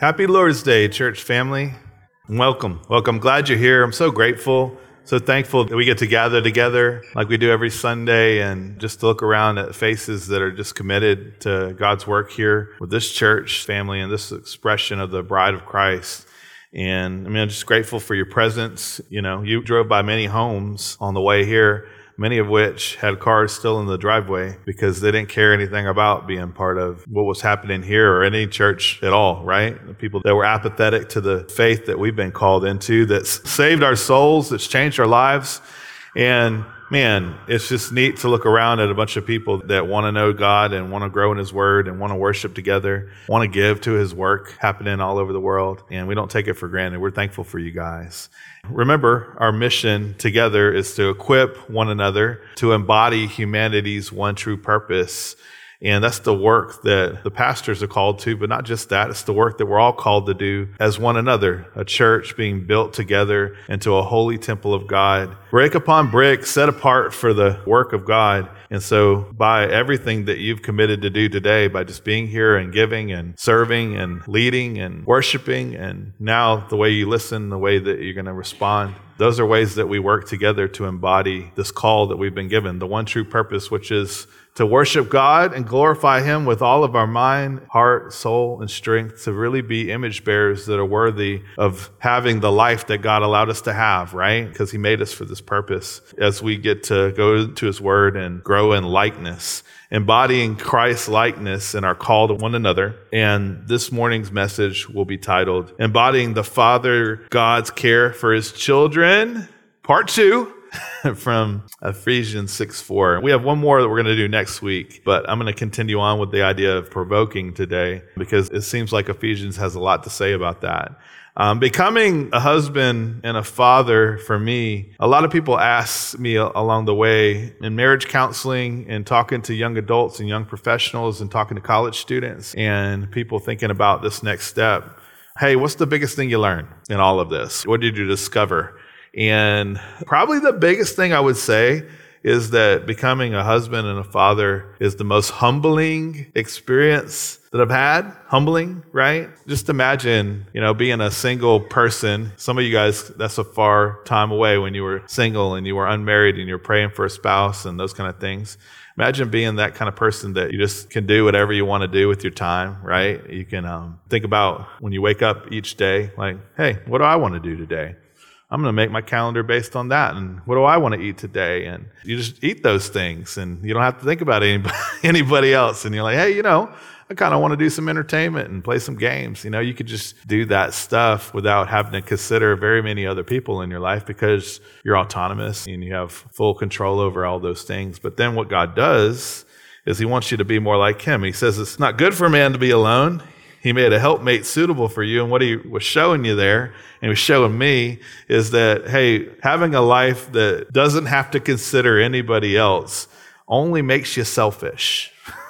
Happy Lord's Day, church family. Welcome. Glad you're here. I'm so grateful, so thankful that we get to gather together like we do every Sunday and just to look around at faces that are just committed to God's work here with this church family and this expression of the bride of Christ. And I'm just grateful for your presence. You drove by many homes on the way here, many of which had cars still in the driveway because they didn't care anything about being part of what was happening here or any church at all, right? The people that were apathetic to the faith that we've been called into, that's saved our souls, that's changed our lives. And man, it's just neat to look around at a bunch of people that want to know God and want to grow in His Word and want to worship together, want to give to His work happening all over the world. And we don't take it for granted. We're thankful for you guys. Remember, our mission together is to equip one another to embody humanity's one true purpose. And that's the work that the pastors are called to, but not just that. It's the work that we're all called to do as one another, a church being built together into a holy temple of God, brick upon brick, set apart for the work of God. And so by everything that you've committed to do today, by just being here and giving and serving and leading and worshiping, and now the way you listen, the way that you're going to respond, those are ways that we work together to embody this call that we've been given, the one true purpose, which is to worship God and glorify Him with all of our mind, heart, soul, and strength, to really be image bearers that are worthy of having the life that God allowed us to have, right? Because He made us for this purpose. As we get to go to His Word and grow in likeness, embodying Christ's likeness in our call to one another. And this morning's message will be titled, Embodying the Father God's Care for His Children, Part 2. From Ephesians 6:4. We have one more that we're going to do next week, but I'm going to continue on with the idea of provoking today because it seems like Ephesians has a lot to say about that. Becoming a husband and a father for me, a lot of people ask me along the way in marriage counseling and talking to young adults and young professionals and talking to college students and people thinking about this next step. Hey, what's the biggest thing you learned in all of this? What did you discover? And probably the biggest thing I would say is that becoming a husband and a father is the most humbling experience that I've had. Humbling, right? Just imagine, being a single person. Some of you guys, that's a far time away when you were single and you were unmarried and you were praying for a spouse and those kind of things. Imagine being that kind of person that you just can do whatever you want to do with your time, right? You can think about when you wake up each day, like, hey, what do I want to do today? I'm going to make my calendar based on that. And what do I want to eat today? And you just eat those things and you don't have to think about anybody else. And you're like, hey, I kind of want to do some entertainment and play some games. You could just do that stuff without having to consider very many other people in your life because you're autonomous and you have full control over all those things. But then what God does is He wants you to be more like Him. He says it's not good for a man to be alone. He made a helpmate suitable for you. And what He was showing you there, and He was showing me, is that, hey, having a life that doesn't have to consider anybody else only makes you selfish,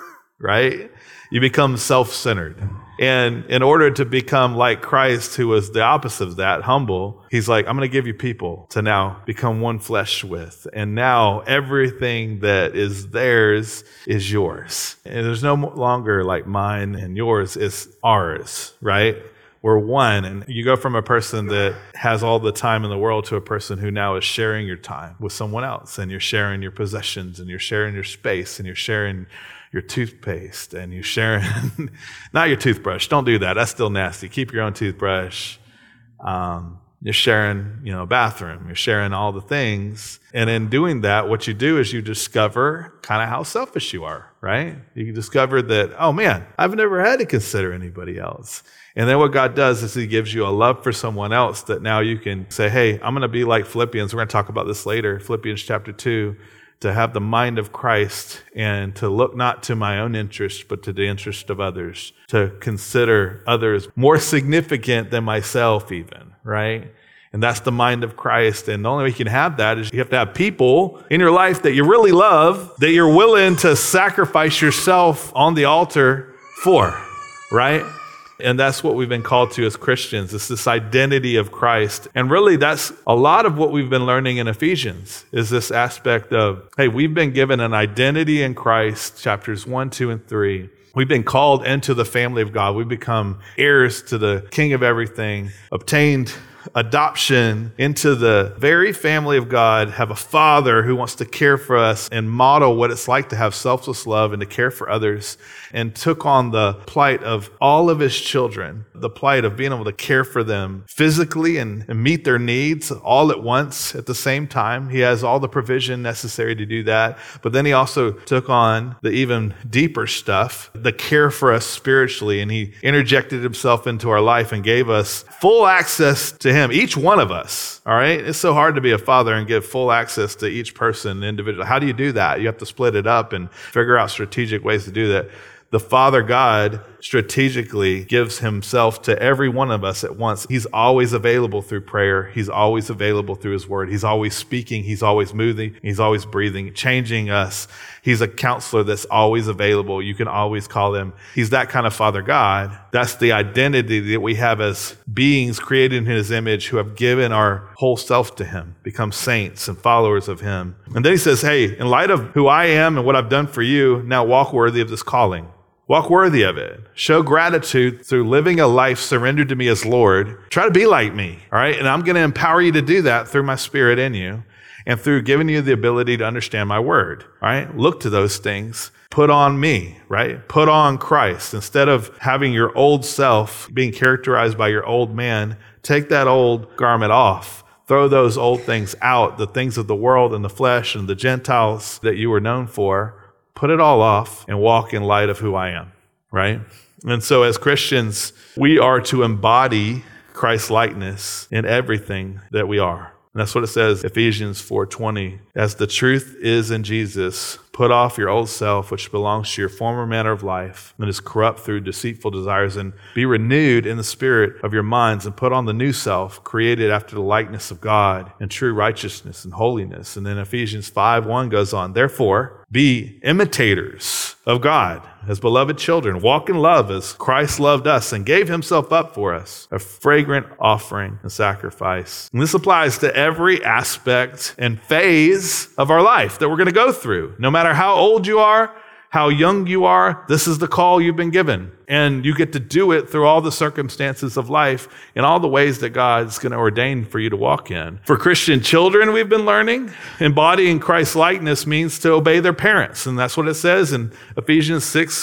right? You become self-centered. And in order to become like Christ, who was the opposite of that, humble, He's like, I'm going to give you people to now become one flesh with. And now everything that is theirs is yours. And there's no longer like mine and yours, it's ours, right? We're one. And you go from a person that has all the time in the world to a person who now is sharing your time with someone else. And you're sharing your possessions and you're sharing your space and you're sharing your toothpaste and you're sharing, not your toothbrush. Don't do that. That's still nasty. Keep your own toothbrush. You're sharing, a bathroom. You're sharing all the things. And in doing that, what you do is you discover kind of how selfish you are, right? You discover that, oh man, I've never had to consider anybody else. And then what God does is He gives you a love for someone else that now you can say, hey, I'm going to be like Philippians. We're going to talk about this later. Philippians chapter 2. To have the mind of Christ and to look not to my own interest, but to the interest of others, to consider others more significant than myself even, right? And that's the mind of Christ. And the only way you can have that is you have to have people in your life that you really love, that you're willing to sacrifice yourself on the altar for, right? And that's what we've been called to as Christians. It's this identity of Christ. And really, that's a lot of what we've been learning in Ephesians, is this aspect of, hey, we've been given an identity in Christ, chapters 1, 2, and 3. We've been called into the family of God. We've become heirs to the King of everything, obtained adoption into the very family of God, have a Father who wants to care for us and model what it's like to have selfless love and to care for others, and took on the plight of all of his children, the plight of being able to care for them physically and meet their needs all at once at the same time. He has all the provision necessary to do that. But then he also took on the even deeper stuff, the care for us spiritually, and he interjected himself into our life and gave us full access to him, each one of us, all right? It's so hard to be a father and give full access to each person individually. How do you do that? You have to split it up and figure out strategic ways to do that. The Father God strategically gives himself to every one of us at once. He's always available through prayer. He's always available through his word. He's always speaking. He's always moving. He's always breathing, changing us. He's a counselor that's always available. You can always call him. He's that kind of Father God. That's the identity that we have as beings created in his image who have given our whole self to him, become saints and followers of him. And then he says, hey, in light of who I am and what I've done for you, now walk worthy of this calling. Walk worthy of it. Show gratitude through living a life surrendered to me as Lord. Try to be like me, all right? And I'm going to empower you to do that through my Spirit in you and through giving you the ability to understand my word, all right? Look to those things. Put on me, right? Put on Christ. Instead of having your old self being characterized by your old man, take that old garment off. Throw those old things out, the things of the world and the flesh and the Gentiles that you were known for. Put it all off and walk in light of who I am, right? And so as Christians, we are to embody Christ's likeness in everything that we are. And that's what it says, Ephesians 4:20. As the truth is in Jesus, put off your old self, which belongs to your former manner of life and is corrupt through deceitful desires, and be renewed in the spirit of your minds, and put on the new self, created after the likeness of God in true righteousness and holiness. And then Ephesians 5:1 goes on, therefore, be imitators of God as beloved children. Walk in love as Christ loved us and gave himself up for us, a fragrant offering and sacrifice. And this applies to every aspect and phase of our life that we're going to go through. No matter how old you are, how young you are, this is the call you've been given. And you get to do it through all the circumstances of life in all the ways that God's going to ordain for you to walk in. For Christian children, we've been learning, embodying Christ's likeness means to obey their parents. And that's what it says in Ephesians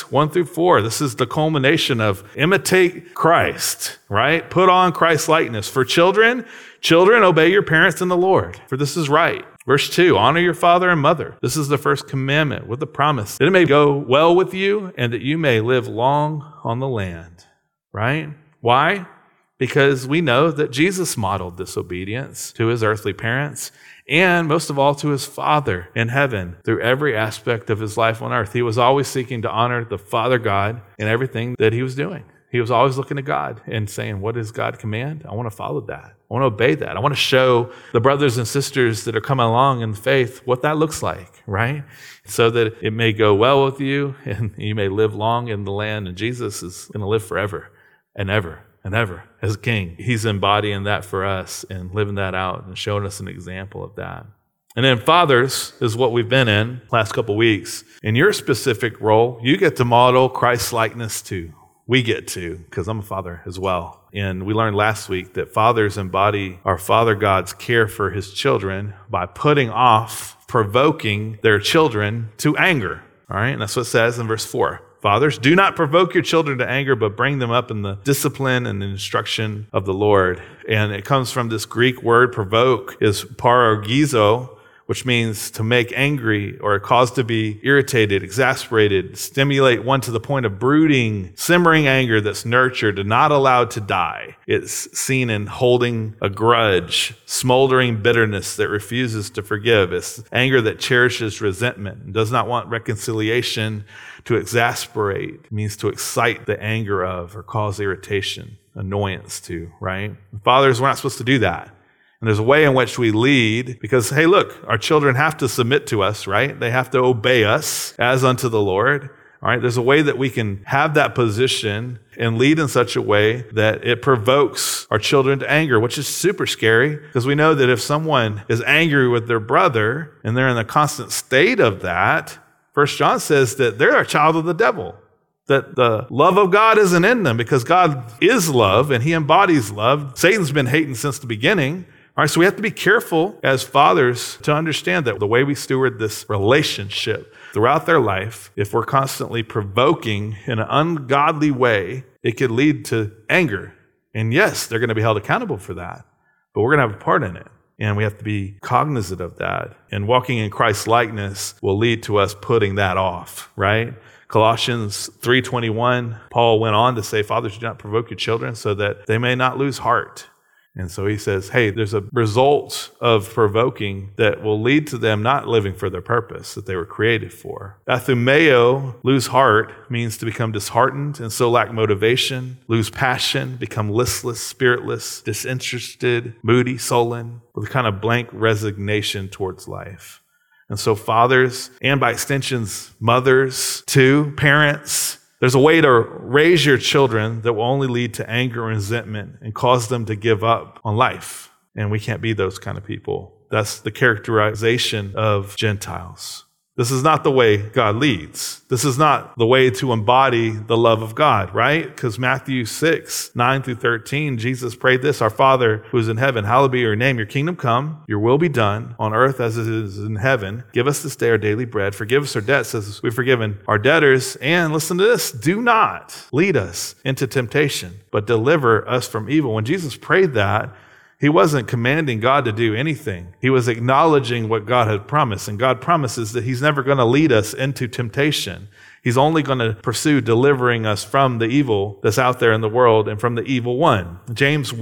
6:1-4. This is the culmination of imitate Christ, right? Put on Christ's likeness. For children, obey your parents in the Lord, for this is right. Verse 2, honor your father and mother. This is the first commandment with the promise that it may go well with you and that you may live long on the land, right? Why? Because we know that Jesus modeled this obedience to his earthly parents and most of all to his Father in heaven through every aspect of his life on earth. He was always seeking to honor the Father God in everything that he was doing. He was always looking to God and saying, what does God command? I want to follow that. I want to obey that. I want to show the brothers and sisters that are coming along in faith what that looks like, right? So that it may go well with you and you may live long in the land. And Jesus is going to live forever and ever and ever as King. He's embodying that for us and living that out and showing us an example of that. And then fathers is what we've been in last couple weeks. In your specific role, you get to model Christ's likeness too. We get to, because I'm a father as well. And we learned last week that fathers embody our Father God's care for his children by putting off provoking their children to anger. All right, and that's what it says in verse 4. Fathers, do not provoke your children to anger, but bring them up in the discipline and the instruction of the Lord. And it comes from this Greek word, provoke, is parorgizo, which means to make angry or cause to be irritated, exasperated, stimulate one to the point of brooding, simmering anger that's nurtured and not allowed to die. It's seen in holding a grudge, smoldering bitterness that refuses to forgive. It's anger that cherishes resentment and does not want reconciliation. To exasperate it means to excite the anger of or cause irritation, annoyance to, right? Fathers, we're not supposed to do that. And there's a way in which we lead because, hey, look, our children have to submit to us, right? They have to obey us as unto the Lord, all right? There's a way that we can have that position and lead in such a way that it provokes our children to anger, which is super scary because we know that if someone is angry with their brother and they're in a constant state of that, 1 John says that they're a child of the devil. that the love of God isn't in them because God is love and he embodies love. Satan's been hating since the beginning. All right, so we have to be careful as fathers to understand that the way we steward this relationship throughout their life, if we're constantly provoking in an ungodly way, it could lead to anger. And yes, they're going to be held accountable for that, but we're going to have a part in it. And we have to be cognizant of that. And walking in Christ's likeness will lead to us putting that off, right? Colossians 3:21, Paul went on to say, fathers, do not provoke your children so that they may not lose heart. And so he says, hey, there's a result of provoking that will lead to them not living for their purpose that they were created for. Athumeo, lose heart, means to become disheartened and so lack motivation, lose passion, become listless, spiritless, disinterested, moody, sullen, with a kind of blank resignation towards life. And so fathers, and by extensions, mothers too, parents, there's a way to raise your children that will only lead to anger and resentment and cause them to give up on life. And we can't be those kind of people. That's the characterization of Gentiles. This is not the way God leads. This is not the way to embody the love of God, right? Because Matthew 6:9-13, Jesus prayed this, our Father who is in heaven, hallowed be your name, your kingdom come, your will be done on earth as it is in heaven. Give us this day our daily bread. Forgive us our debts as we've forgiven our debtors. And listen to this, do not lead us into temptation, but deliver us from evil. When Jesus prayed that, he wasn't commanding God to do anything. He was acknowledging what God had promised. And God promises that he's never going to lead us into temptation. He's only going to pursue delivering us from the evil that's out there in the world and from the evil one. James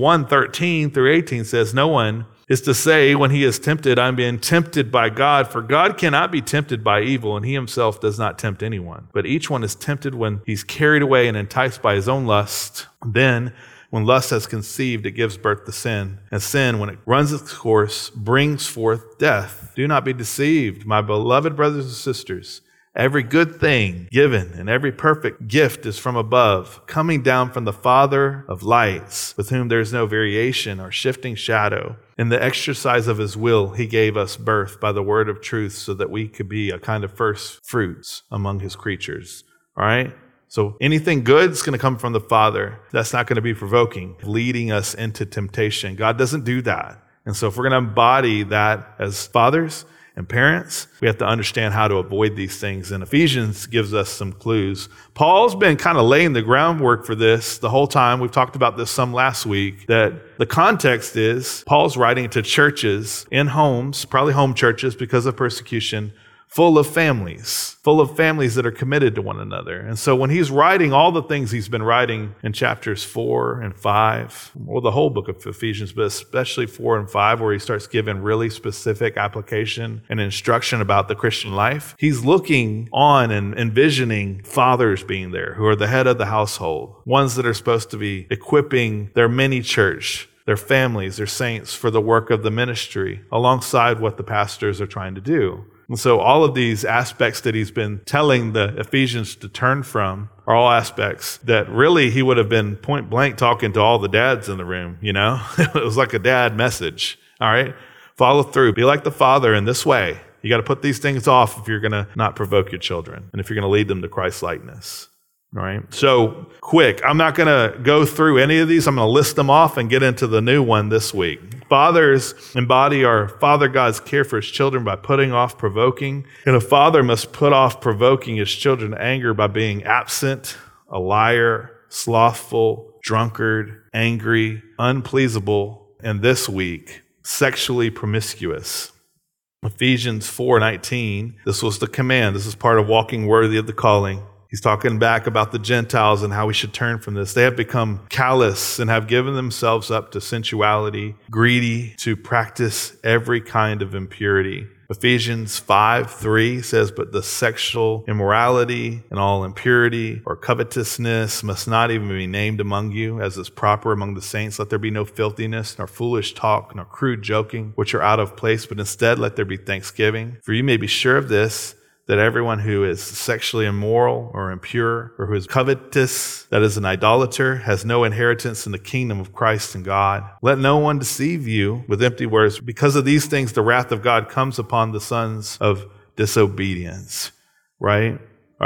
1:13-18 says, no one is to say when he is tempted, I'm being tempted by God, for God cannot be tempted by evil, and he himself does not tempt anyone. But each one is tempted when he's carried away and enticed by his own lust. Then when lust has conceived, it gives birth to sin. And sin, when it runs its course, brings forth death. Do not be deceived, my beloved brothers and sisters. Every good thing given and every perfect gift is from above, coming down from the Father of lights, with whom there is no variation or shifting shadow. In the exercise of his will, he gave us birth by the word of truth so that we could be a kind of first fruits among his creatures. All right? So anything good is going to come from the Father. That's not going to be provoking, leading us into temptation. God doesn't do that. And so if we're going to embody that as fathers and parents, we have to understand how to avoid these things. And Ephesians gives us some clues. Paul's been kind of laying the groundwork for this the whole time. We've talked about this some last week, that the context is Paul's writing to churches in homes, probably home churches because of persecution, full of families that are committed to one another. And so when he's writing all the things he's been writing in chapters 4 and 5, or the whole book of Ephesians, but especially 4 and 5, where he starts giving really specific application and instruction about the Christian life, he's looking on and envisioning fathers being there who are the head of the household, ones that are supposed to be equipping their mini church, their families, their saints for the work of the ministry alongside what the pastors are trying to do. And so all of these aspects that he's been telling the Ephesians to turn from are all aspects that really he would have been point blank talking to all the dads in the room, you know? It was like a dad message, all right? Follow through. Be like the Father in this way. You got to put these things off if you're going to not provoke your children and if you're going to lead them to Christ's likeness. All right. So quick, I'm not going to go through any of these. I'm going to list them off and get into the new one this week. Fathers embody our Father God's care for his children by putting off provoking. And a father must put off provoking his children to anger by being absent, a liar, slothful, drunkard, angry, unpleasable, and this week, sexually promiscuous. Ephesians 4:19, this was the command. This is part of walking worthy of the calling. He's talking back about the Gentiles and how we should turn from this. They have become callous and have given themselves up to sensuality, greedy to practice every kind of impurity. Ephesians 5:3 says, but the sexual immorality and all impurity or covetousness must not even be named among you, as is proper among the saints. Let there be no filthiness, nor foolish talk, nor crude joking, which are out of place, but instead let there be thanksgiving. For you may be sure of this, that everyone who is sexually immoral or impure or who is covetous, that is an idolater, has no inheritance in the kingdom of Christ and God. Let no one deceive you with empty words. Because of these things, the wrath of God comes upon the sons of disobedience. Right? All right.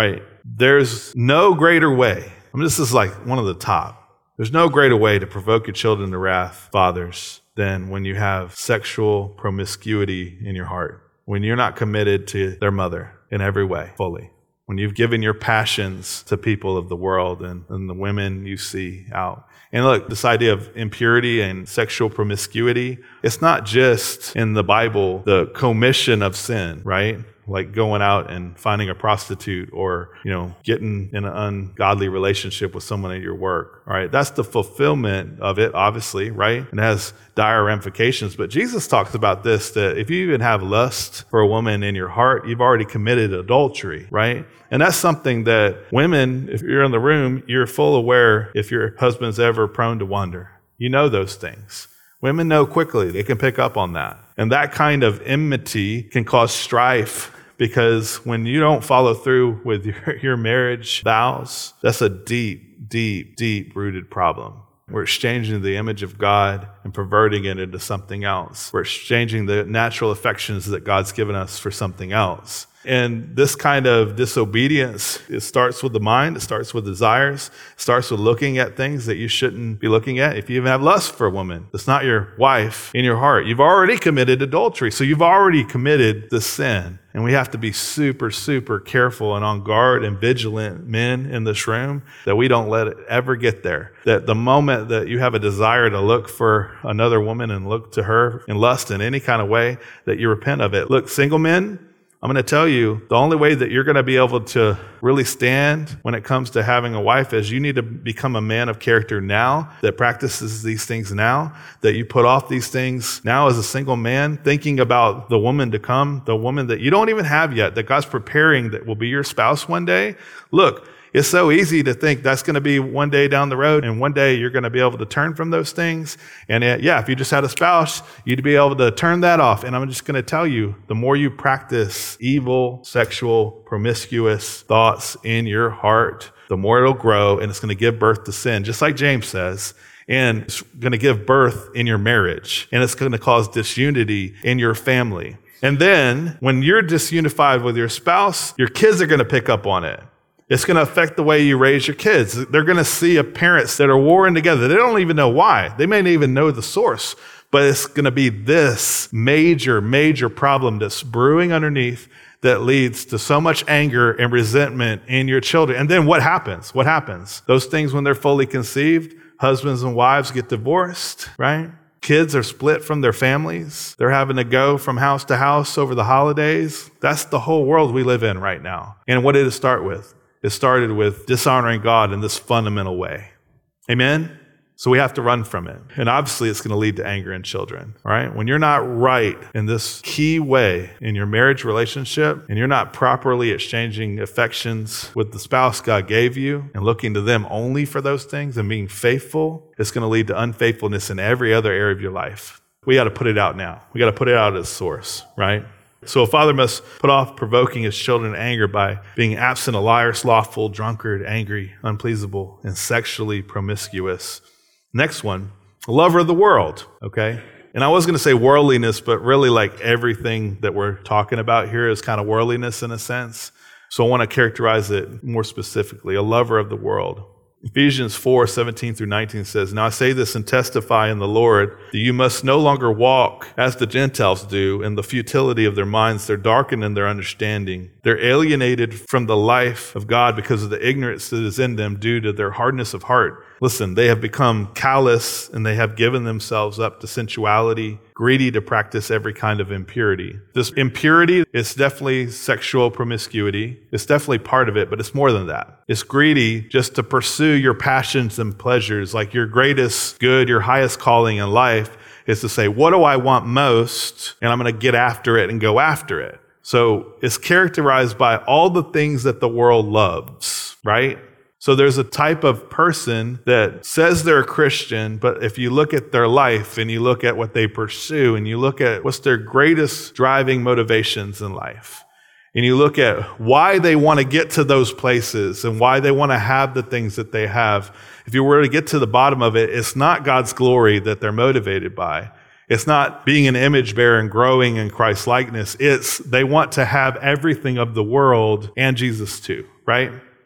There's no greater way. I mean, this is like one of the top. There's no greater way to provoke your children to wrath, fathers, than when you have sexual promiscuity in your heart, when you're not committed to their mother in every way, fully, when you've given your passions to people of the world and the women you see out. And look, this idea of impurity and sexual promiscuity, it's not just in the Bible, the commission of sin, right? Like going out and finding a prostitute or, getting in an ungodly relationship with someone at your work, all right? That's the fulfillment of it, obviously, right? And it has dire ramifications. But Jesus talks about this, that if you even have lust for a woman in your heart, you've already committed adultery, right? And that's something that women, if you're in the room, you're full aware if your husband's ever prone to wander. You know those things. Women know quickly. They can pick up on that. And that kind of enmity can cause strife, because when you don't follow through with your marriage vows, that's a deep, deep, deep rooted problem. We're exchanging the image of God and perverting it into something else. We're exchanging the natural affections that God's given us for something else. And this kind of disobedience, it starts with the mind, it starts with desires, it starts with looking at things that you shouldn't be looking at. If you even have lust for a woman that's not your wife in your heart, you've already committed adultery. So you've already committed the sin. And we have to be super, super careful and on guard and vigilant men in this room that we don't let it ever get there. That the moment that you have a desire to look for another woman and look to her in lust in any kind of way, that you repent of it. Look, single men, I'm going to tell you, the only way that you're going to be able to really stand when it comes to having a wife is you need to become a man of character now that practices these things now, that you put off these things now as a single man, thinking about the woman to come, the woman that you don't even have yet, that God's preparing that will be your spouse one day. Look, it's so easy to think that's going to be one day down the road, and one day you're going to be able to turn from those things. And if you just had a spouse, you'd be able to turn that off. And I'm just going to tell you, the more you practice evil, sexual, promiscuous thoughts in your heart, the more it'll grow, and it's going to give birth to sin, just like James says. And it's going to give birth in your marriage, and it's going to cause disunity in your family. And then when you're disunified with your spouse, your kids are going to pick up on it. It's going to affect the way you raise your kids. They're going to see parents that are warring together. They don't even know why. They may not even know the source, but it's going to be this major, major problem that's brewing underneath that leads to so much anger and resentment in your children. And then what happens? What happens? Those things, when they're fully conceived, husbands and wives get divorced, right? Kids are split from their families. They're having to go from house to house over the holidays. That's the whole world we live in right now. And what did it start with? It started with dishonoring God in this fundamental way. Amen? So we have to run from it. And obviously it's going to lead to anger in children, all right? When you're not right in this key way in your marriage relationship, and you're not properly exchanging affections with the spouse God gave you and looking to them only for those things and being faithful, it's going to lead to unfaithfulness in every other area of your life. We got to put it out now. We got to put it out at source, right? So a father must put off provoking his children to anger by being absent, a liar, slothful, drunkard, angry, unpleasable, and sexually promiscuous. Next one, a lover of the world, okay? And I was going to say worldliness, but really like everything that we're talking about here is kind of worldliness in a sense. So I want to characterize it more specifically, a lover of the world. Ephesians 4:17-19 says, "Now I say this and testify in the Lord that you must no longer walk as the Gentiles do in the futility of their minds. They're darkened in their understanding. They're alienated from the life of God because of the ignorance that is in them due to their hardness of heart. Listen, they have become callous and they have given themselves up to sensuality, greedy to practice every kind of impurity." This impurity is definitely sexual promiscuity. It's definitely part of it, but it's more than that. It's greedy just to pursue your passions and pleasures, like your greatest good, your highest calling in life is to say, what do I want most? And I'm going to get after it and go after it. So it's characterized by all the things that the world loves, right? So there's a type of person that says they're a Christian, but if you look at their life and you look at what they pursue and you look at what's their greatest driving motivations in life, and you look at why they want to get to those places and why they want to have the things that they have, if you were to get to the bottom of it, it's not God's glory that they're motivated by. It's not being an image bearer and growing in Christ's likeness. It's they want to have everything of the world and Jesus too, right?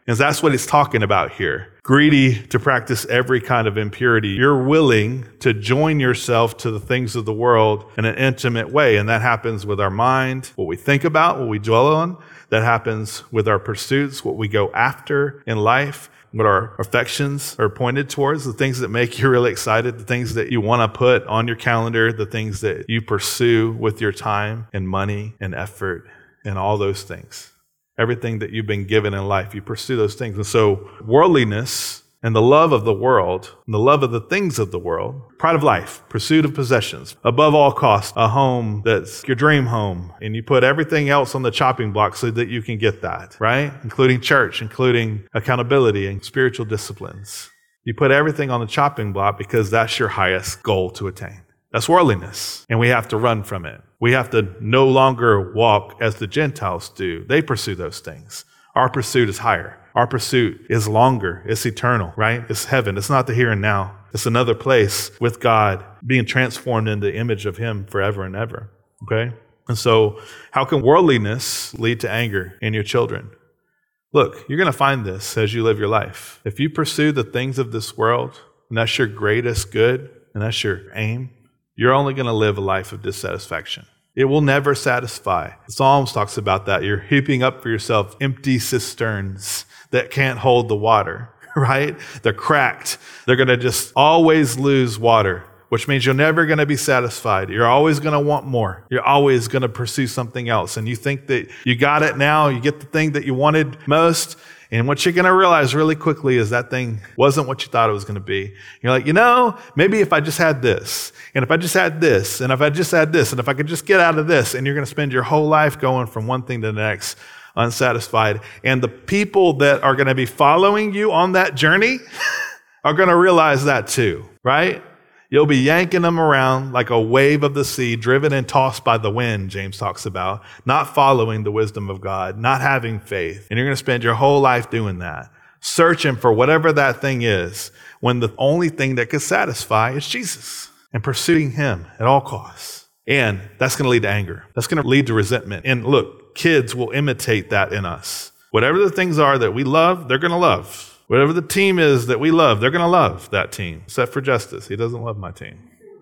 And that's what he's talking about here. Greedy to practice every kind of impurity. You're willing to join yourself to the things of the world in an intimate way. And that happens with our mind, what we think about, what we dwell on. That happens with our pursuits, what we go after in life, what our affections are pointed towards, the things that make you really excited, the things that you want to put on your calendar, the things that you pursue with your time and money and effort and all those things. Everything that you've been given in life, you pursue those things. And so worldliness and the love of the world, and the love of the things of the world, pride of life, pursuit of possessions, above all costs, a home that's your dream home, and you put everything else on the chopping block so that you can get that, right? Including church, including accountability and spiritual disciplines. You put everything on the chopping block because that's your highest goal to attain. That's worldliness, and we have to run from it. We have to no longer walk as the Gentiles do. They pursue those things. Our pursuit is higher. Our pursuit is longer. It's eternal, right? It's heaven. It's not the here and now. It's another place with God being transformed in the image of Him forever and ever, okay? And so how can worldliness lead to anger in your children? Look, you're going to find this as you live your life. If you pursue the things of this world, and that's your greatest good, and that's your aim, you're only going to live a life of dissatisfaction. It will never satisfy. The Psalms talks about that. You're heaping up for yourself empty cisterns that can't hold the water, right? They're cracked. They're going to just always lose water, which means you're never going to be satisfied. You're always going to want more. You're always going to pursue something else. And you think that you got it now, you get the thing that you wanted most, and what you're going to realize really quickly is that thing wasn't what you thought it was going to be. You're like, maybe if I just had this, and if I just had this, and if I just had this, and if I could just get out of this, and you're going to spend your whole life going from one thing to the next, unsatisfied. And the people that are going to be following you on that journey are going to realize that too, right? You'll be yanking them around like a wave of the sea, driven and tossed by the wind, James talks about, not following the wisdom of God, not having faith. And you're going to spend your whole life doing that, searching for whatever that thing is, when the only thing that could satisfy is Jesus, and pursuing Him at all costs. And that's going to lead to anger. That's going to lead to resentment. And look, kids will imitate that in us. Whatever the things are that we love, they're going to love. Whatever the team is that we love, they're going to love that team, except for Justice. He doesn't love my team.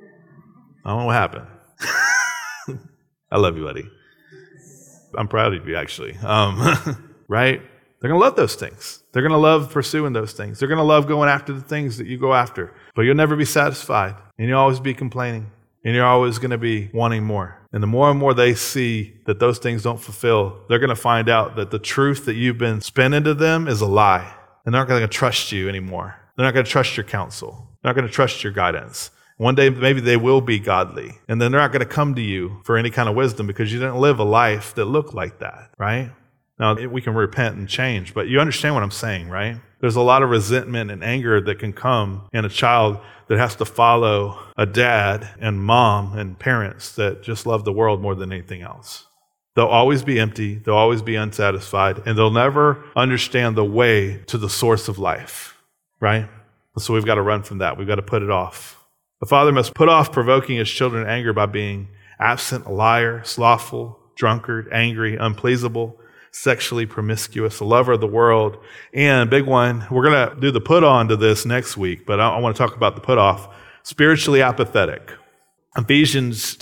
I don't know what happened. I love you, buddy. I'm proud of you, actually. Right? They're going to love those things. They're going to love pursuing those things. They're going to love going after the things that you go after. But you'll never be satisfied, and you'll always be complaining, and you're always going to be wanting more. And the more and more they see that those things don't fulfill, they're going to find out that the truth that you've been spinning to them is a lie. And they're not going to trust you anymore. They're not going to trust your counsel. They're not going to trust your guidance. One day, maybe they will be godly. And then they're not going to come to you for any kind of wisdom because you didn't live a life that looked like that, right? Now, we can repent and change, but you understand what I'm saying, right? There's a lot of resentment and anger that can come in a child that has to follow a dad and mom and parents that just love the world more than anything else. They'll always be empty, they'll always be unsatisfied, and they'll never understand the way to the source of life, right? So we've got to run from that. We've got to put it off. The father must put off provoking his children anger by being absent, a liar, slothful, drunkard, angry, unpleasable, sexually promiscuous, a lover of the world, and big one, we're going to do the put on to this next week, but I want to talk about the put off, spiritually apathetic. Ephesians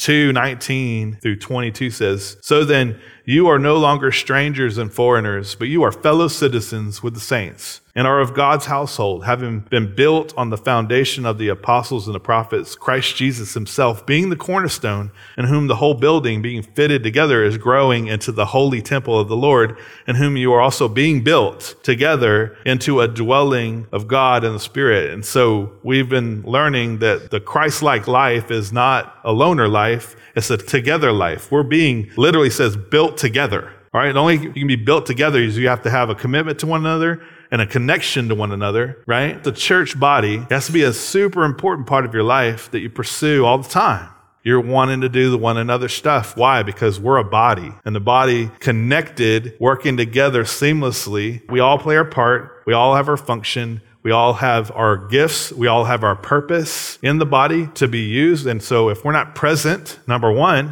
2:19 through 22 says, "So then you are no longer strangers and foreigners, but you are fellow citizens with the saints and are of God's household, having been built on the foundation of the apostles and the prophets, Christ Jesus himself being the cornerstone, in whom the whole building being fitted together is growing into the holy temple of the Lord, in whom you are also being built together into a dwelling of God in the Spirit." And so we've been learning that the Christ-like life is not a loner life, it's a together life. We're being, literally says, built together. All right, the only you can be built together is you have to have a commitment to one another and a connection to one another, right? The church body has to be a super important part of your life that you pursue all the time. You're wanting to do the one another stuff. Why? Because we're a body, and the body connected, working together seamlessly. We all play our part. We all have our function. We all have our gifts. We all have our purpose in the body to be used. And so if we're not present, number one,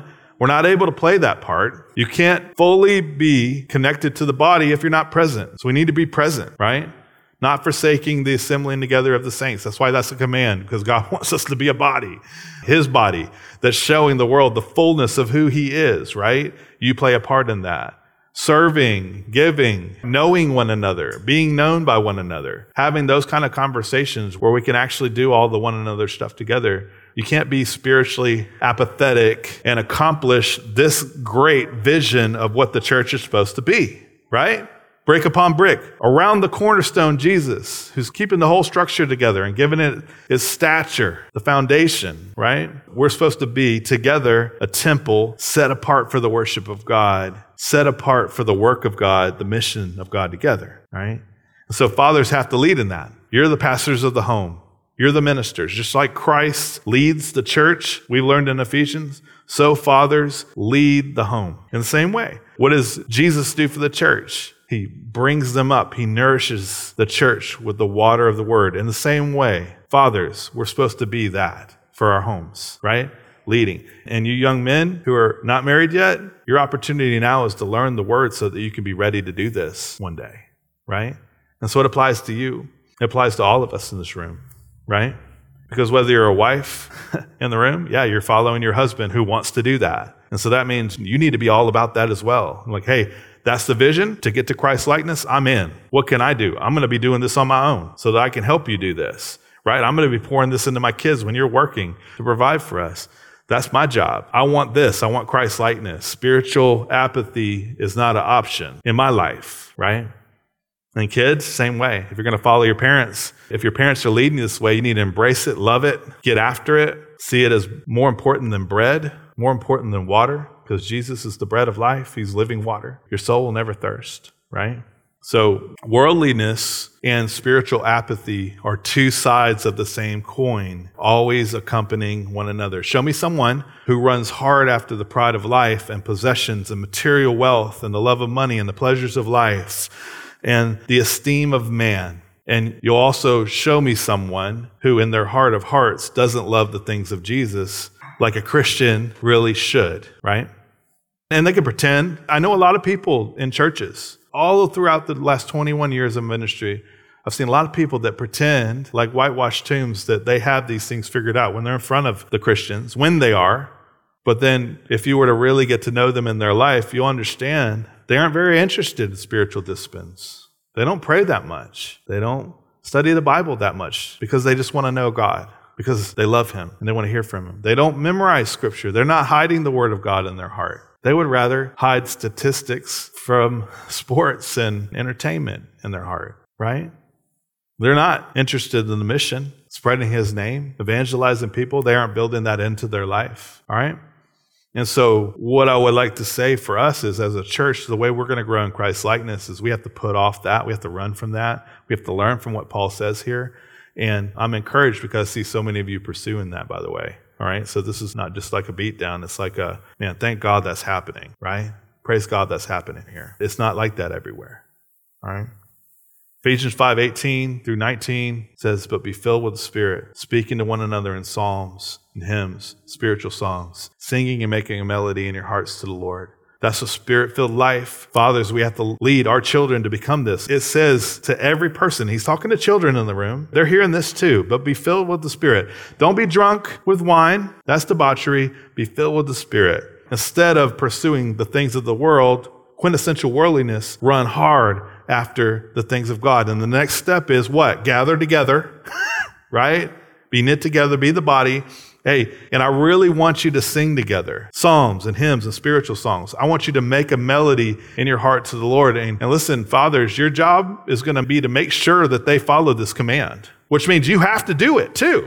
We're not able to play that part. You can't fully be connected to the body if you're not present. So we need to be present, right? Not forsaking the assembling together of the saints. That's why that's a command, because God wants us to be a body, his body, that's showing the world the fullness of who he is, right? You play a part in that. Serving, giving, knowing one another, being known by one another, having those kind of conversations where we can actually do all the one another stuff together. You can't be spiritually apathetic and accomplish this great vision of what the church is supposed to be, right? Brick upon brick, around the cornerstone, Jesus, who's keeping the whole structure together and giving it its stature, the foundation, right? We're supposed to be together a temple set apart for the worship of God, set apart for the work of God, the mission of God together, right? And so fathers have to lead in that. You're the pastors of the home. You're the ministers. Just like Christ leads the church, we learned in Ephesians, so fathers lead the home. In the same way, what does Jesus do for the church? He brings them up. He nourishes the church with the water of the word. In the same way, fathers, we're supposed to be that for our homes, right? Leading. And you young men who are not married yet, your opportunity now is to learn the word so that you can be ready to do this one day, right? And so it applies to you. It applies to all of us in this room, right? Because whether you're a wife in the room, yeah, you're following your husband who wants to do that. And so that means you need to be all about that as well. Like, hey, that's the vision to get to Christ likeness. I'm in. What can I do? I'm going to be doing this on my own so that I can help you do this, right? I'm going to be pouring this into my kids when you're working to provide for us. That's my job. I want this. I want Christ likeness. Spiritual apathy is not an option in my life, right? And kids, same way. If you're going to follow your parents, if your parents are leading you this way, you need to embrace it, love it, get after it, see it as more important than bread, more important than water, because Jesus is the bread of life. He's living water. Your soul will never thirst, right? So worldliness and spiritual apathy are two sides of the same coin, always accompanying one another. Show me someone who runs hard after the pride of life and possessions and material wealth and the love of money and the pleasures of life and the esteem of man. And you'll also show me someone who in their heart of hearts doesn't love the things of Jesus like a Christian really should, right? And they can pretend. I know a lot of people in churches, all throughout the last 21 years of ministry, I've seen a lot of people that pretend like whitewashed tombs that they have these things figured out when they're in front of the Christians, when they are. But then if you were to really get to know them in their life, you'll understand they aren't very interested in spiritual disciplines. They don't pray that much. They don't study the Bible that much because they just want to know God, because they love him and they want to hear from him. They don't memorize scripture. They're not hiding the word of God in their heart. They would rather hide statistics from sports and entertainment in their heart, right? They're not interested in the mission, spreading his name, evangelizing people. They aren't building that into their life, all right? And so what I would like to say for us is, as a church, the way we're going to grow in Christ's likeness is we have to put off that. We have to run from that. We have to learn from what Paul says here. And I'm encouraged because I see so many of you pursuing that, by the way. All right. So this is not just like a beat down. It's like man, thank God that's happening, right? Praise God that's happening here. It's not like that everywhere. All right. Ephesians 5:18 through 19 says, but be filled with the Spirit, speaking to one another in psalms and hymns, spiritual songs, singing and making a melody in your hearts to the Lord. That's a spirit-filled life. Fathers, we have to lead our children to become this. It says to every person, he's talking to children in the room. They're hearing this too, but be filled with the Spirit. Don't be drunk with wine. That's debauchery. Be filled with the Spirit. Instead of pursuing the things of the world, quintessential worldliness, run hard after the things of God. And the next step is what? Gather together, right? Be knit together, be the body. Hey, and I really want you to sing together, psalms and hymns and spiritual songs. I want you to make a melody in your heart to the Lord. And listen, fathers, your job is going to be to make sure that they follow this command, which means you have to do it too.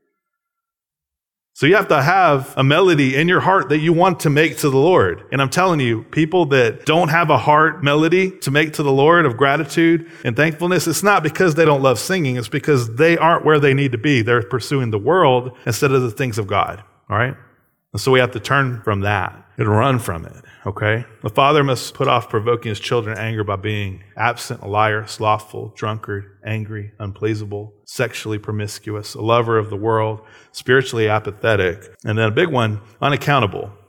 So you have to have a melody in your heart that you want to make to the Lord. And I'm telling you, people that don't have a heart melody to make to the Lord of gratitude and thankfulness, it's not because they don't love singing. It's because they aren't where they need to be. They're pursuing the world instead of the things of God. All right? And so we have to turn from that and run from it. Okay? The father must put off provoking his children anger by being absent, a liar, slothful, drunkard, angry, unpleasable, sexually promiscuous, a lover of the world, spiritually apathetic, and then a big one, unaccountable.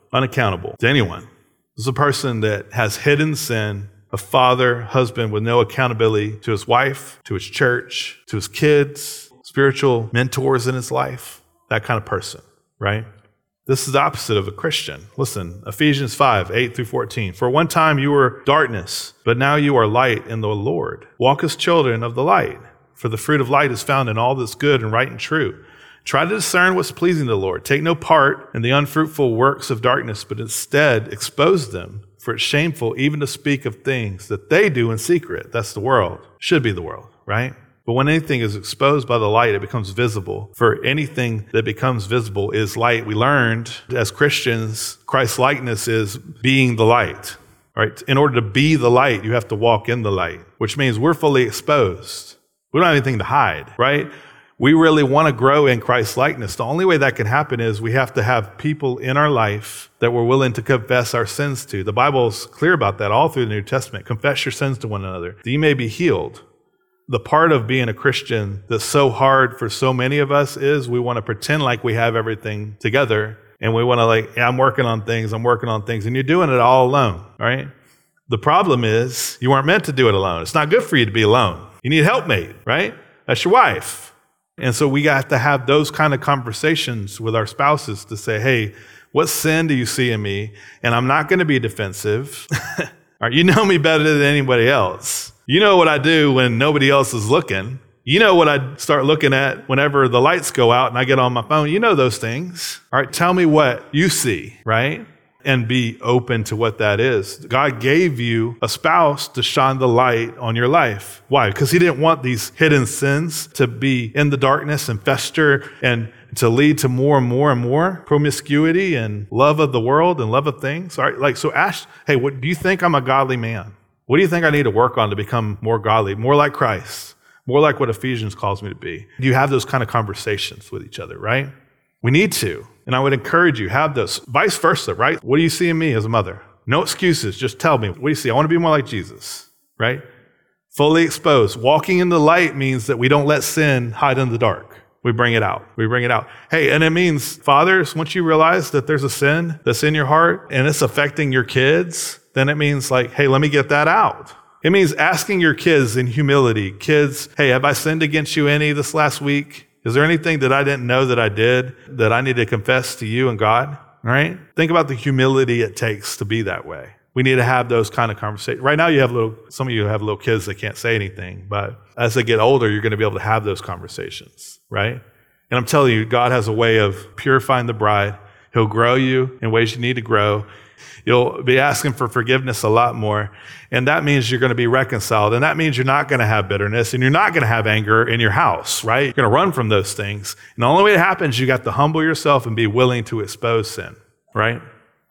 unaccountable to anyone. This is a person that has hidden sin, a father, husband with no accountability to his wife, to his church, to his kids, spiritual mentors in his life, that kind of person, right? This is the opposite of a Christian. Listen, Ephesians 5, 8 through 14. For one time you were darkness, but now you are light in the Lord. Walk as children of the light, for the fruit of light is found in all that's good and right and true. Try to discern what's pleasing to the Lord. Take no part in the unfruitful works of darkness, but instead expose them. For it's shameful even to speak of things that they do in secret. That's the world. Should be the world, right? But when anything is exposed by the light, it becomes visible. For anything that becomes visible is light. We learned as Christians, Christ's likeness is being the light, right? In order to be the light, you have to walk in the light, which means we're fully exposed. We don't have anything to hide, right? We really want to grow in Christ's likeness. The only way that can happen is we have to have people in our life that we're willing to confess our sins to. The Bible's clear about that all through the New Testament. Confess your sins to one another, that you may be healed. The part of being a Christian that's so hard for so many of us is we want to pretend like we have everything together, and we want to I'm working on things, and you're doing it all alone, right? The problem is you weren't meant to do it alone. It's not good for you to be alone. You need a helpmate, right? That's your wife. And so we got to have those kind of conversations with our spouses to say, hey, what sin do you see in me? And I'm not going to be defensive. All right, you know me better than anybody else. You know what I do when nobody else is looking. You know what I start looking at whenever the lights go out and I get on my phone. You know those things. All right, tell me what you see, right? And be open to what that is. God gave you a spouse to shine the light on your life. Why? Because he didn't want these hidden sins to be in the darkness and fester and to lead to more and more and more promiscuity and love of the world and love of things. All right, so Ash, hey, what do you think I'm a godly man? What do you think I need to work on to become more godly, more like Christ, more like what Ephesians calls me to be? Do you have those kind of conversations with each other, right? We need to. And I would encourage you, have those. Vice versa, right? What do you see in me as a mother? No excuses. Just tell me. What do you see? I want to be more like Jesus, right? Fully exposed. Walking in the light means that we don't let sin hide in the dark. We bring it out. We bring it out. Hey, and it means, fathers, once you realize that there's a sin that's in your heart and it's affecting your kids, then it means hey, let me get that out. It means asking your kids in humility, kids, hey, have I sinned against you any this last week? Is there anything that I didn't know that I did that I need to confess to you and God? All right? Think about the humility it takes to be that way. We need to have those kind of conversations. Right now, some of you have little kids that can't say anything, but as they get older, you're going to be able to have those conversations, right? And I'm telling you, God has a way of purifying the bride. He'll grow you in ways you need to grow. You'll be asking for forgiveness a lot more. And that means you're going to be reconciled. And that means you're not going to have bitterness and you're not going to have anger in your house, right? You're going to run from those things. And the only way it happens, you got to humble yourself and be willing to expose sin, right?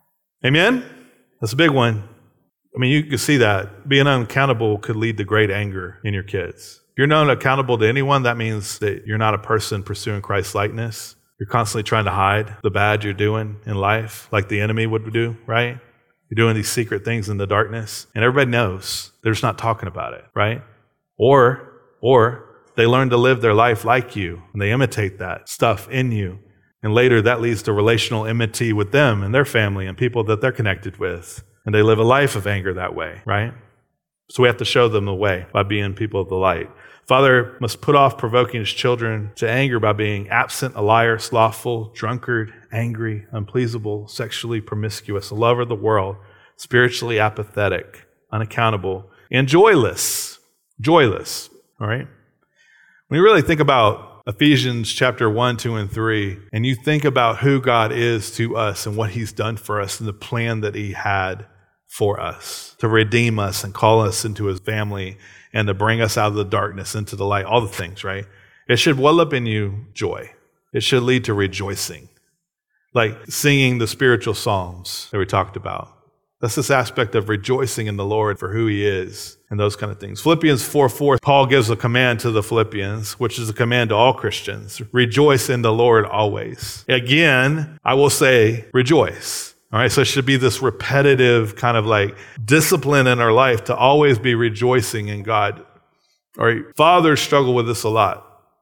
Amen? That's a big one. I mean, you can see that. Being unaccountable could lead to great anger in your kids. If you're not accountable to anyone, that means that you're not a person pursuing Christ's likeness. You're constantly trying to hide the bad you're doing in life, like the enemy would do, right? You're doing these secret things in the darkness, and everybody knows. They're just not talking about it, right? Or they learn to live their life like you, and they imitate that stuff in you. And later, that leads to relational enmity with them and their family and people that they're connected with. And they live a life of anger that way, right? So we have to show them the way by being people of the light. Father must put off provoking his children to anger by being absent, a liar, slothful, drunkard, angry, unpleasable, sexually promiscuous, a lover of the world, spiritually apathetic, unaccountable, and joyless. Joyless, all right? When you really think about Ephesians chapter 1, 2, and 3, and you think about who God is to us and what he's done for us and the plan that he had for us to redeem us and call us into his family and to bring us out of the darkness into the light, all the things, right? It should well up in you joy. It should lead to rejoicing, like singing the spiritual psalms that we talked about. That's this aspect of rejoicing in the Lord for who he is and those kind of things. Philippians 4:4, Paul gives a command to the Philippians, which is a command to all Christians. Rejoice in the Lord always. Again, I will say rejoice. All right, so it should be this repetitive kind of discipline in our life to always be rejoicing in God. All right, fathers struggle with this a lot.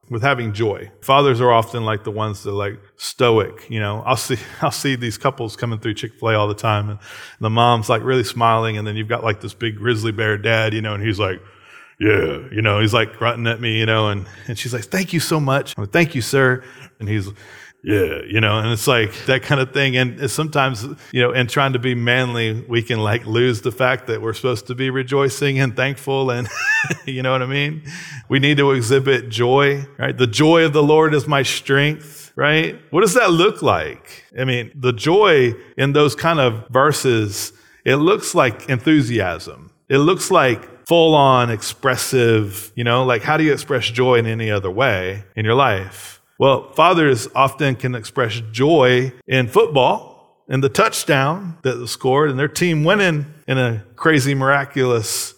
with having joy. Fathers are often like the ones that are like stoic. I'll see these couples coming through Chick-fil-A all the time, and the mom's like really smiling, and then you've got like this big grizzly bear dad, and he's like, yeah, he's like grunting at me, and she's like, thank you so much. I'm like, thank you, sir. And he's, yeah, and it's like that kind of thing. And sometimes, in trying to be manly, we can like lose the fact that we're supposed to be rejoicing and thankful. And you know what I mean? We need to exhibit joy, right? The joy of the Lord is my strength, right? What does that look like? I mean, the joy in those kind of verses, it looks like enthusiasm. It looks like full-on expressive, like how do you express joy in any other way in your life? Well, fathers often can express joy in football, in the touchdown that was scored, and their team winning in a crazy, miraculous,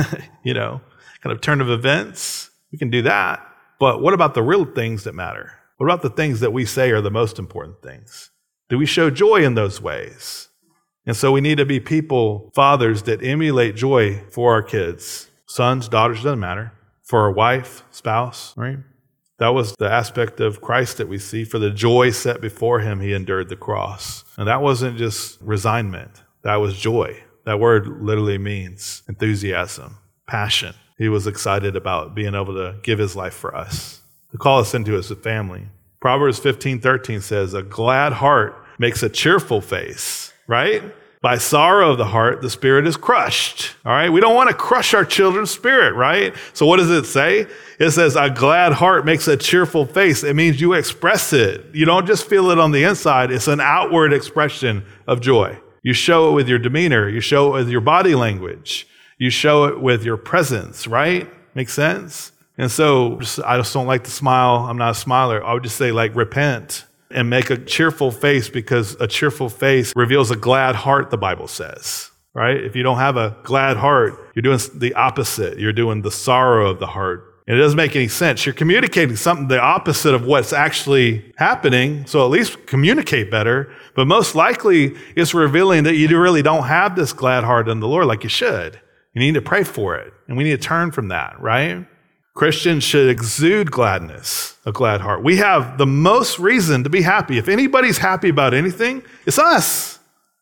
kind of turn of events. We can do that. But what about the real things that matter? What about the things that we say are the most important things? Do we show joy in those ways? And so we need to be people, fathers, that emulate joy for our kids. Sons, daughters, doesn't matter. For a wife, spouse, right? That was the aspect of Christ that we see. For the joy set before him, he endured the cross. And that wasn't just resignment. That was joy. That word literally means enthusiasm, passion. He was excited about being able to give his life for us, to call us into his family. Proverbs 15:13 says, a glad heart makes a cheerful face, right? By sorrow of the heart, the spirit is crushed. All right. We don't want to crush our children's spirit, right? So what does it say? It says a glad heart makes a cheerful face. It means you express it. You don't just feel it on the inside. It's an outward expression of joy. You show it with your demeanor. You show it with your body language. You show it with your presence, right? Makes sense? And so I just don't like to smile. I'm not a smiler. I would just say like repent. And make a cheerful face, because a cheerful face reveals a glad heart, the Bible says, right? If you don't have a glad heart, you're doing the opposite. You're doing the sorrow of the heart. And it doesn't make any sense. You're communicating something the opposite of what's actually happening, so at least communicate better. But most likely, it's revealing that you really don't have this glad heart in the Lord like you should. You need to pray for it, and we need to turn from that, right? Christians should exude gladness, a glad heart. We have the most reason to be happy. If anybody's happy about anything, it's us.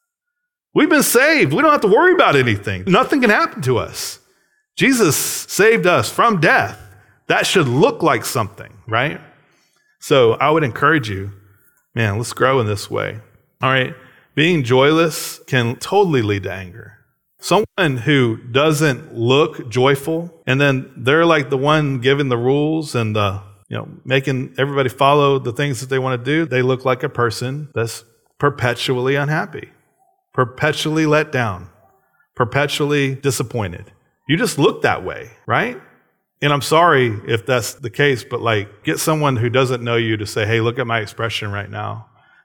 We've been saved. We don't have to worry about anything. Nothing can happen to us. Jesus saved us from death. That should look like something, right? So I would encourage you, man, let's grow in this way. All right. Being joyless can totally lead to anger. Someone who doesn't look joyful, and then they're like the one giving the rules and making everybody follow the things that they want to do, they look like a person that's perpetually unhappy, perpetually let down, perpetually disappointed. You just look that way, right? And I'm sorry if that's the case, but like get someone who doesn't know you to say, hey, look at my expression right now.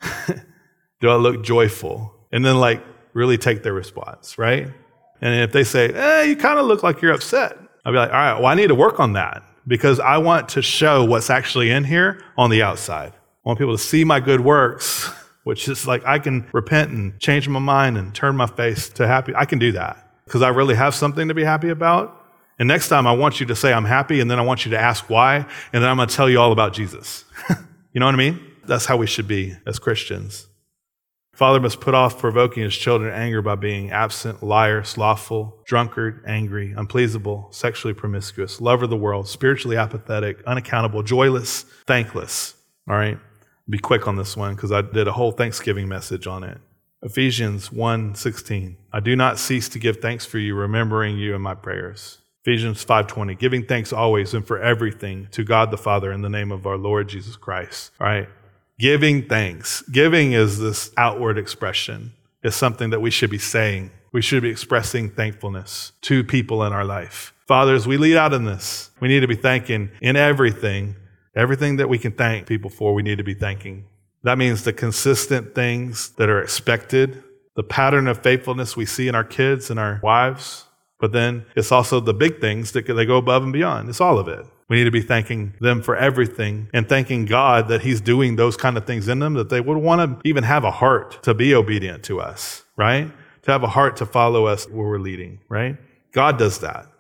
Do I look joyful? And then like really take their response, right? And if they say, you kind of look like you're upset, I'll be like, all right, well, I need to work on that because I want to show what's actually in here on the outside. I want people to see my good works, which is like I can repent and change my mind and turn my face to happy. I can do that because I really have something to be happy about. And next time I want you to say I'm happy, and then I want you to ask why, and then I'm going to tell you all about Jesus. You know what I mean? That's how we should be as Christians. Father must put off provoking his children to anger by being absent, liar, slothful, drunkard, angry, unpleasable, sexually promiscuous, lover of the world, spiritually apathetic, unaccountable, joyless, thankless. All right? Be quick on this one because I did a whole Thanksgiving message on it. Ephesians 1:16. I do not cease to give thanks for you, remembering you in my prayers. Ephesians 5:20. Giving thanks always and for everything to God the Father in the name of our Lord Jesus Christ. All right? Giving thanks. Giving is this outward expression. It's something that we should be saying. We should be expressing thankfulness to people in our life. Fathers, we lead out in this. We need to be thanking in everything. Everything that we can thank people for, we need to be thanking. That means the consistent things that are expected, the pattern of faithfulness we see in our kids and our wives, but then it's also the big things that they go above and beyond. It's all of it. We need to be thanking them for everything and thanking God that he's doing those kind of things in them, that they would want to even have a heart to be obedient to us, right? To have a heart to follow us where we're leading, right? God does that.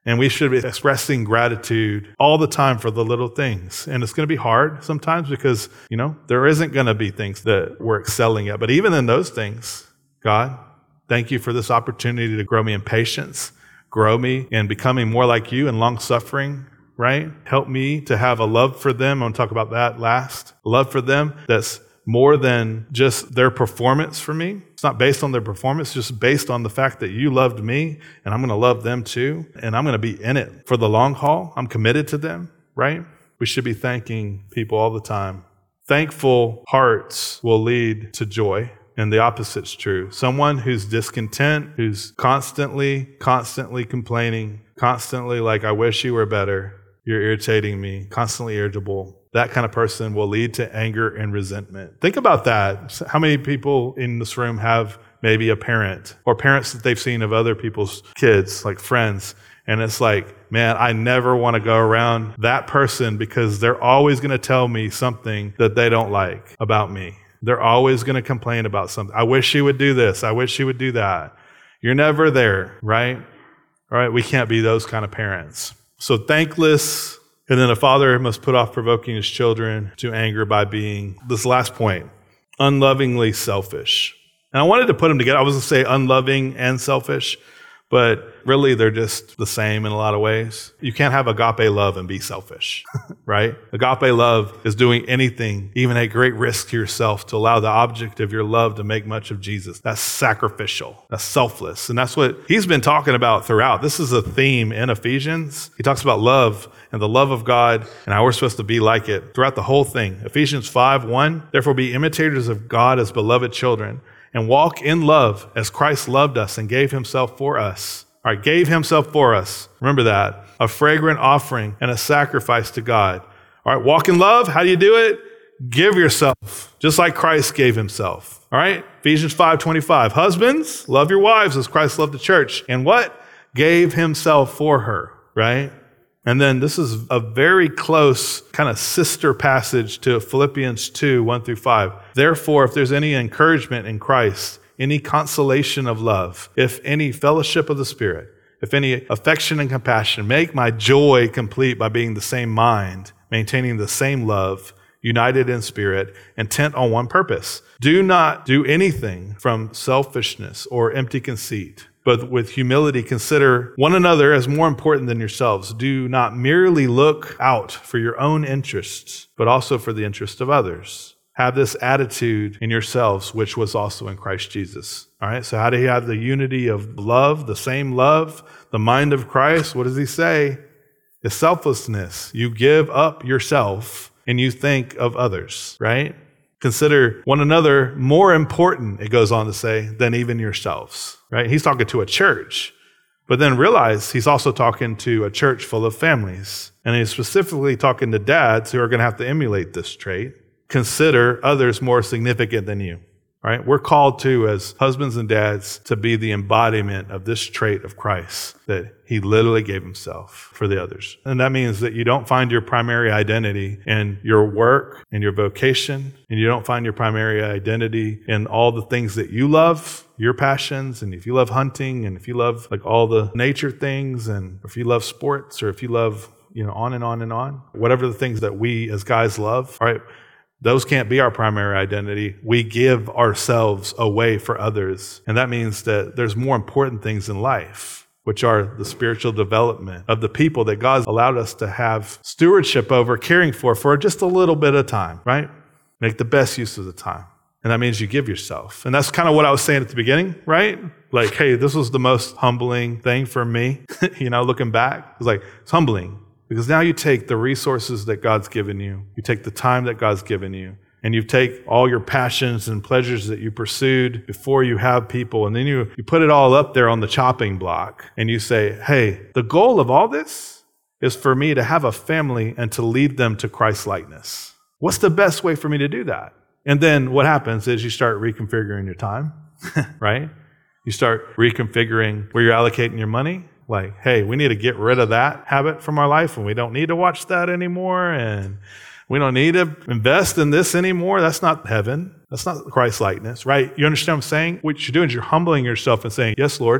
And we should be expressing gratitude all the time for the little things. And it's going to be hard sometimes because, there isn't going to be things that we're excelling at. But even in those things, God, thank you for this opportunity to grow me in patience, grow me in becoming more like you in long suffering, right? Help me to have a love for them. I'm going to talk about that last. Love for them that's more than just their performance for me. It's not based on their performance, just based on the fact that you loved me and I'm going to love them too. And I'm going to be in it for the long haul. I'm committed to them, right? We should be thanking people all the time. Thankful hearts will lead to joy. And the opposite's true. Someone who's discontent, who's constantly complaining, constantly like, I wish you were better. You're irritating me, constantly irritable. That kind of person will lead to anger and resentment. Think about that. How many people in this room have maybe a parent or parents that they've seen of other people's kids, like friends, and it's like, man, I never want to go around that person because they're always going to tell me something that they don't like about me. They're always going to complain about something. I wish you would do this. I wish you would do that. You're never there, right? All right, we can't be those kind of parents. So thankless, and then a father must put off provoking his children to anger by being, this last point, unlovingly selfish. And I wanted to put them together. I was going to say unloving and selfish, but really they're just the same in a lot of ways. You can't have agape love and be selfish, right? Agape love is doing anything, even at great risk to yourself, to allow the object of your love to make much of Jesus. That's sacrificial. That's selfless. And that's what he's been talking about throughout. This is a theme in Ephesians. He talks about love and the love of God and how we're supposed to be like it throughout the whole thing. Ephesians 5:1, therefore be imitators of God as beloved children, and walk in love as Christ loved us and gave himself for us. All right, gave himself for us. Remember that. A fragrant offering and a sacrifice to God. All right, walk in love. How do you do it? Give yourself, just like Christ gave himself. All right, Ephesians 5:25. Husbands, love your wives as Christ loved the church. And what? Gave himself for her, right? And then this is a very close kind of sister passage to Philippians 2:1-5. Therefore, if there's any encouragement in Christ, any consolation of love, if any fellowship of the Spirit, if any affection and compassion, make my joy complete by being the same mind, maintaining the same love, united in spirit, intent on one purpose. Do not do anything from selfishness or empty conceit, but with humility consider one another as more important than yourselves. Do not merely look out for your own interests, but also for the interest of others. Have this attitude in yourselves, which was also in Christ Jesus. All right, so how do you have the unity of love, the same love, the mind of Christ? What does he say? It's selflessness. You give up yourself and you think of others, right? Consider one another more important, it goes on to say, than even yourselves, right? He's talking to a church, but then realize he's also talking to a church full of families. And he's specifically talking to dads who are going to have to emulate this trait. Consider others more significant than you, right? We're called to, as husbands and dads, to be the embodiment of this trait of Christ, that he literally gave himself for the others. And that means that you don't find your primary identity in your work and your vocation, and you don't find your primary identity in all the things that you love, your passions, and if you love hunting, and if you love like all the nature things, and if you love sports, or if you love, on and on and on, whatever the things that we as guys love, all right, those can't be our primary identity. We give ourselves away for others. And that means that there's more important things in life, which are the spiritual development of the people that God's allowed us to have stewardship over, caring for just a little bit of time, right? Make the best use of the time. And that means you give yourself. And that's kind of what I was saying at the beginning, right? Like, hey, this was the most humbling thing for me, looking back. It's humbling. Because now you take the resources that God's given you, you take the time that God's given you, and you take all your passions and pleasures that you pursued before you have people, and then you put it all up there on the chopping block, and you say, hey, the goal of all this is for me to have a family and to lead them to Christ-likeness. What's the best way for me to do that? And then what happens is you start reconfiguring your time, right? You start reconfiguring where you're allocating your money. Like, hey, we need to get rid of that habit from our life, and we don't need to watch that anymore, and we don't need to invest in this anymore. That's not heaven. That's not Christ-likeness, right? You understand what I'm saying? What you're doing is you're humbling yourself and saying, yes, Lord,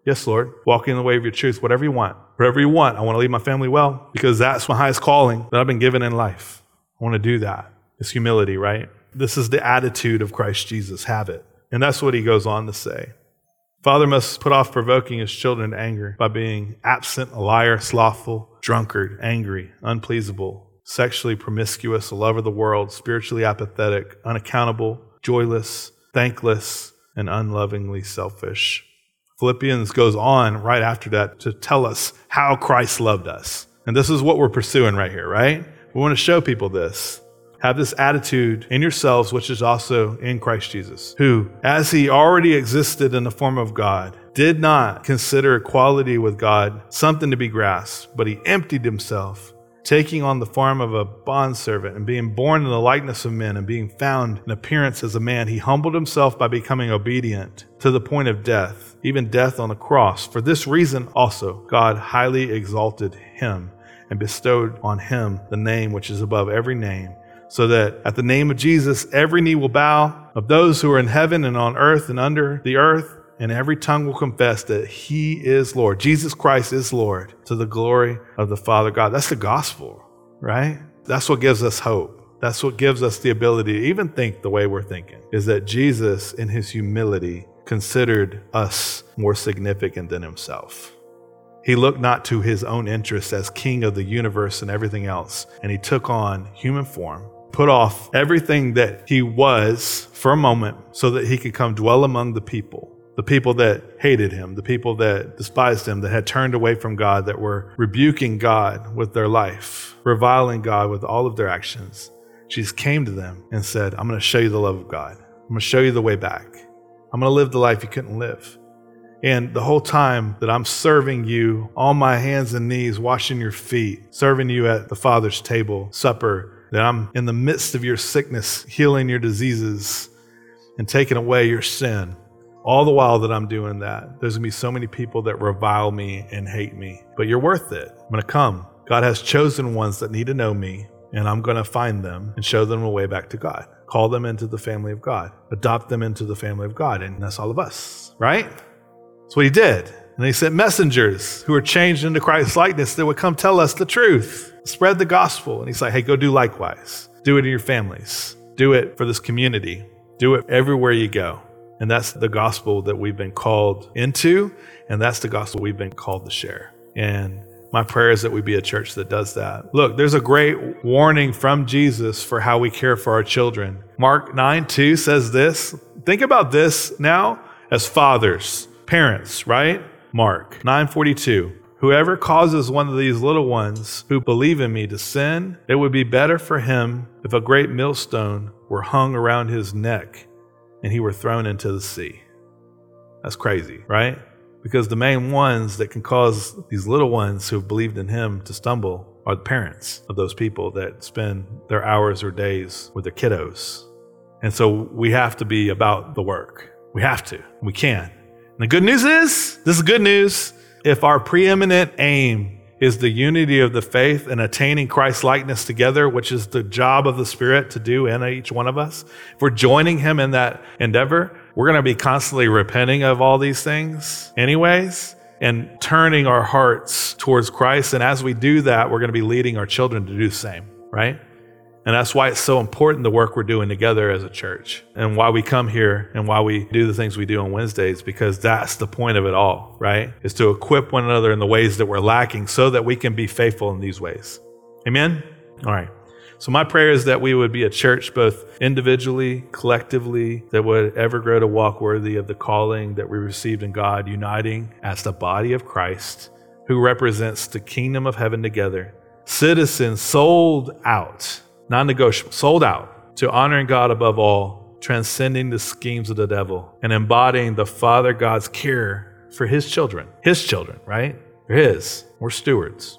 Yes, Lord. Walking in the way of your truth, whatever you want. Whatever you want. I want to lead my family well because that's my highest calling that I've been given in life. I want to do that. It's humility, right? This is the attitude of Christ Jesus. Have it. And that's what he goes on to say. Father must put off provoking his children to anger by being absent, a liar, slothful, drunkard, angry, unpleasable, sexually promiscuous, a lover of the world, spiritually apathetic, unaccountable, joyless, thankless, and unlovingly selfish. Philippians goes on right after that to tell us how Christ loved us. And this is what we're pursuing right here, right? We want to show people this. Have this attitude in yourselves, which is also in Christ Jesus, who, as he already existed in the form of God, did not consider equality with God something to be grasped, but he emptied himself, taking on the form of a bondservant and being born in the likeness of men and being found in appearance as a man, he humbled himself by becoming obedient to the point of death, even death on the cross. For this reason also, God highly exalted him and bestowed on him the name which is above every name, so that at the name of Jesus, every knee will bow of those who are in heaven and on earth and under the earth, and every tongue will confess that he is Lord. Jesus Christ is Lord, to the glory of the Father God. That's the gospel, right? That's what gives us hope. That's what gives us the ability to even think the way we're thinking, is that Jesus, in his humility, considered us more significant than himself. He looked not to his own interests as king of the universe and everything else, and he took on human form, put off everything that he was for a moment so that he could come dwell among the people that hated him, the people that despised him, that had turned away from God, that were rebuking God with their life, reviling God with all of their actions. Jesus came to them and said, I'm going to show you the love of God. I'm going to show you the way back. I'm going to live the life you couldn't live. And the whole time that I'm serving you on my hands and knees, washing your feet, serving you at the Father's table, supper, that I'm in the midst of your sickness, healing your diseases and taking away your sin. All the while that I'm doing that, there's going to be so many people that revile me and hate me, but you're worth it. I'm going to come. God has chosen ones that need to know me, and I'm going to find them and show them a way back to God. Call them into the family of God. Adopt them into the family of God, and that's all of us, right? That's what he did. And he sent messengers who were changed into Christ's likeness that would come tell us the truth, spread the gospel. And he's like, hey, go do likewise. Do it in your families. Do it for this community. Do it everywhere you go. And that's the gospel that we've been called into, and that's the gospel we've been called to share. And my prayer is that we be a church that does that. Look, there's a great warning from Jesus for how we care for our children. Mark 9:2 says this. Think about this now as fathers, parents, right? Mark 9:42. Whoever causes one of these little ones who believe in me to sin, it would be better for him if a great millstone were hung around his neck and he were thrown into the sea. That's crazy, right? Because the main ones that can cause these little ones who have believed in him to stumble are the parents of those people that spend their hours or days with their kiddos. And so we have to be about the work. We have to. We can. And the good news is, this is good news, if our preeminent aim is the unity of the faith and attaining Christ's likeness together, which is the job of the Spirit to do in each one of us. If we're joining him in that endeavor, we're going to be constantly repenting of all these things anyways and turning our hearts towards Christ. And as we do that, we're going to be leading our children to do the same, right? And that's why it's so important, the work we're doing together as a church, and why we come here and why we do the things we do on Wednesdays, because that's the point of it all, right? Is to equip one another in the ways that we're lacking so that we can be faithful in these ways. Amen? All right. So my prayer is that we would be a church, both individually, collectively, that would ever grow to walk worthy of the calling that we received in God, uniting as the body of Christ, who represents the kingdom of heaven together, citizens sold out, non-negotiable, sold out to honoring God above all, transcending the schemes of the devil, and embodying the Father God's care for his children, right? They're his. We're stewards.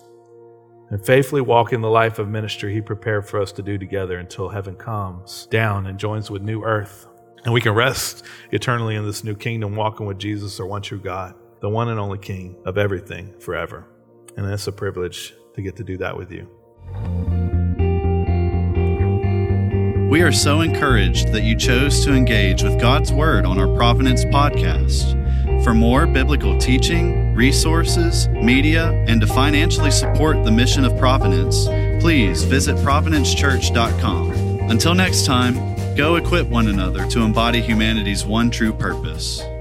And faithfully walking the life of ministry he prepared for us to do together until heaven comes down and joins with new earth. And we can rest eternally in this new kingdom, walking with Jesus, our one true God, the one and only King of everything forever. And it's a privilege to get to do that with you. We are so encouraged that you chose to engage with God's Word on our Providence podcast. For more biblical teaching, resources, media, and to financially support the mission of Providence, please visit providencechurch.com. Until next time, go equip one another to embody humanity's one true purpose.